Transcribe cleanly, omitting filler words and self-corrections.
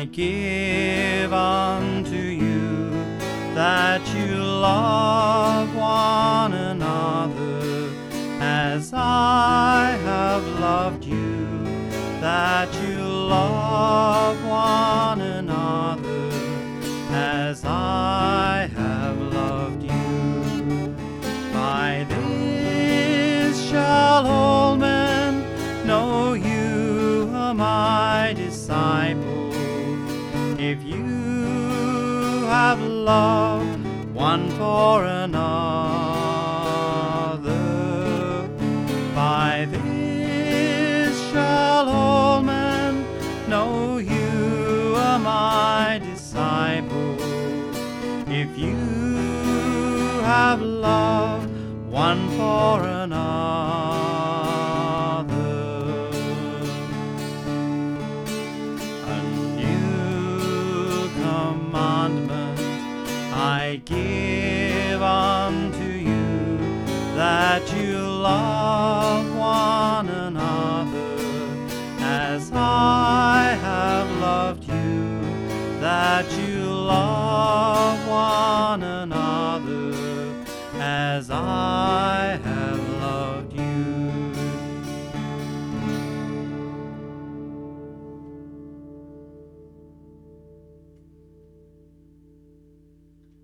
give unto you, that you love one another as I have loved you, that you love one another as I have loved you. By this shall all men know you are my disciples, if you have loved one for another. By this shall all men know you are my disciples, if you have loved one for another. A new commandment I give unto you, that you love